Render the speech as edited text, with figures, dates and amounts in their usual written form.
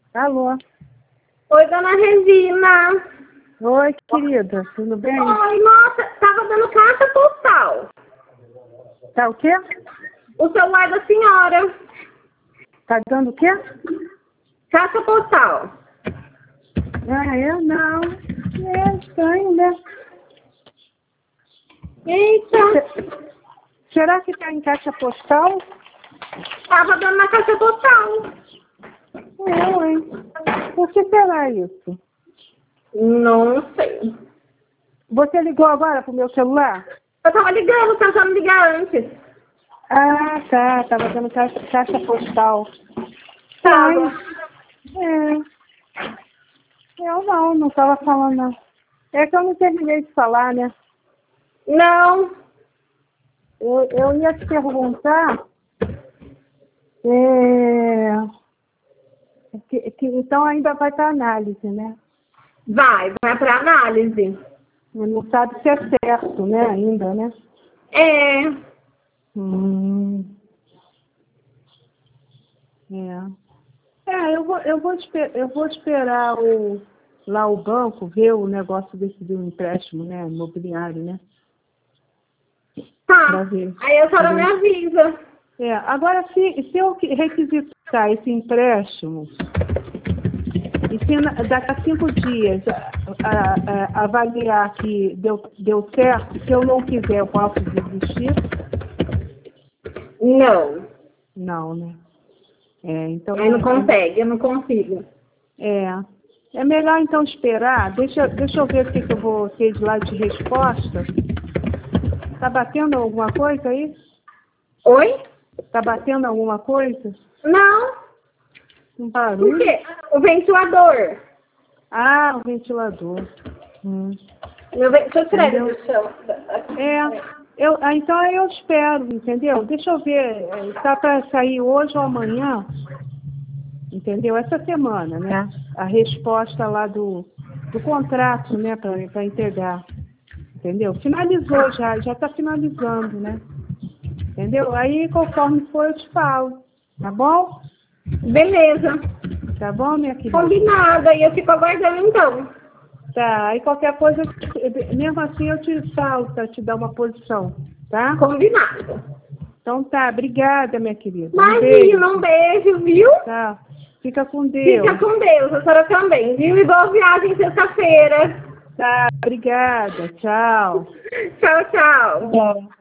Alô? Oi, dona Regina. Oi, querida, tudo bem? Oi, nossa, tava dando caixa postal. Tá o quê? O celular da senhora. Tá dando o quê? Caixa postal. Ah, eu não. É estranho, né? Eita, Será que tá em caixa postal? tava dando na caixa postal. Eu, hein? Por que será isso? Não sei. Você ligou agora pro meu celular? Eu tava ligando, tentando ligar antes. Ah, tá. Tava dando caixa postal. Tava. É. Eu não tava falando, não. É que eu não terminei de falar, né? Não. Eu ia te perguntar. Então ainda vai para análise, né? Vai pra análise. Não sabe se é certo, né? Ainda, né? É. Eu vou esperar lá o banco ver o negócio decidir um empréstimo, né? Imobiliário, né? Pra Tá. ver. Aí a senhora me avisa. Agora, se eu requisitar esse empréstimo, e se daqui a 5 dias avaliar que deu certo, se eu não quiser, eu posso desistir? Não. Não, né? Então, Aí não consegue, eu não consigo. é melhor então esperar. Deixa eu ver o que eu vou ter de lá de resposta. Tá batendo alguma coisa aí? Oi? Tá batendo alguma coisa? Não. Um Por barulho? quê? O ventilador. Ah, o ventilador. Deixa eu tirar ele Entendeu? do chão. Então aí eu espero, entendeu? Deixa eu ver, tá para sair hoje ou amanhã, entendeu? Essa semana, né? A resposta lá do contrato, né, para entregar, entendeu? Finalizou já está finalizando, né? Entendeu? Aí, conforme for, eu te falo, tá bom? Beleza. Tá bom, minha querida? Combinado. E eu fico aguardando então. Tá, aí qualquer coisa, mesmo assim eu te falo para te dar uma posição, tá? Combinado. Então tá, obrigada, minha querida. Imagina, um beijo, viu? Tá, fica com Deus. Fica com Deus, a senhora também, viu? E boa viagem sexta-feira. Tá, obrigada, tchau. Tchau, tchau.